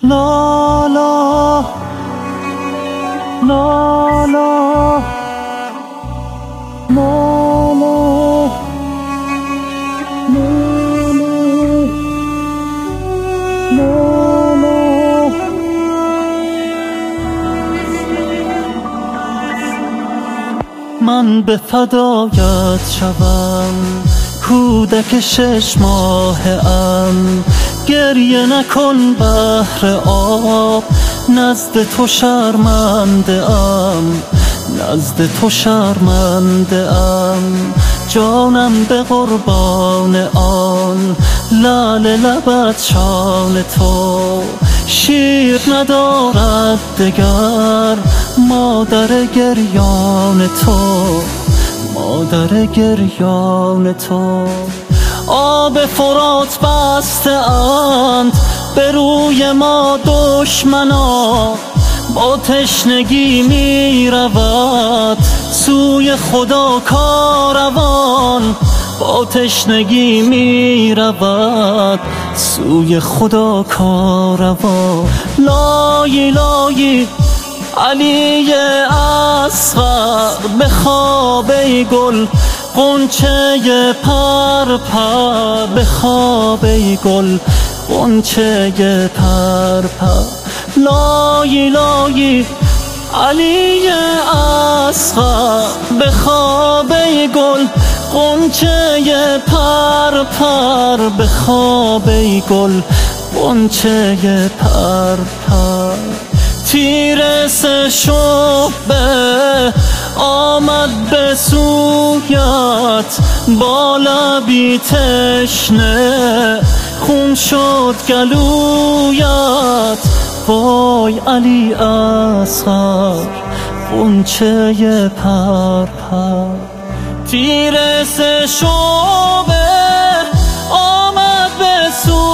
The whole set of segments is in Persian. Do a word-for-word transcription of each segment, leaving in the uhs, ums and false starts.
لا لا لا لا لا لا من به فدایت شوم، کودک شش ماهه ام. گریه نکن بحر آب، نزد تو شرمنده ام، نزد تو شرمنده ام. جانم به قربان آن لعل لبت شان تو. شیر ندارد دگر مادر گریان تو، مادر گریان تو. آب فرات بسته اند به روی ما دشمنا، با تشنگی می رود سوی خدا کاروان، با تشنگی می رود سوی خدا کاروان. لای لای علی اصغر به خواب ای گل، غنچه پر پر به خواب ای گل، غنچه پر پر. لای لای علی اصغر به خواب ای گل، غنچه پر پر به خواب ای گل، غنچه پر پر. تیر سه شعبه آمد به سویت، با لبی تشنه خون شد گلویت. وای علی اصغر غنچه پر پر. تیر سه شعبه آمد به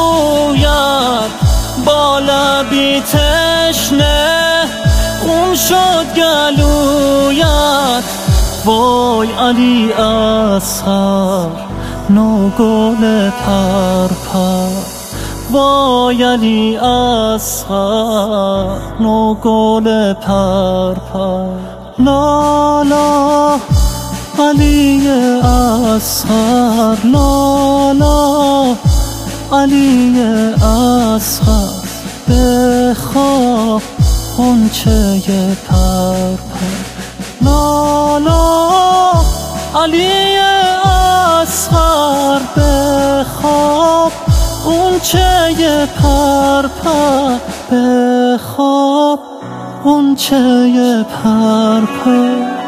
سویت، با لبی تشنه خون شد گلویت. وای علی اصغر نوگل پر پر. وای علی اصغر نوگل پر پر. لا لا علی اصغر، لا لا علی اصغر به خواب غنچه پر پر. لا لا علی اصغر به خواب غنچه پر پر، به خواب غنچه پر پر.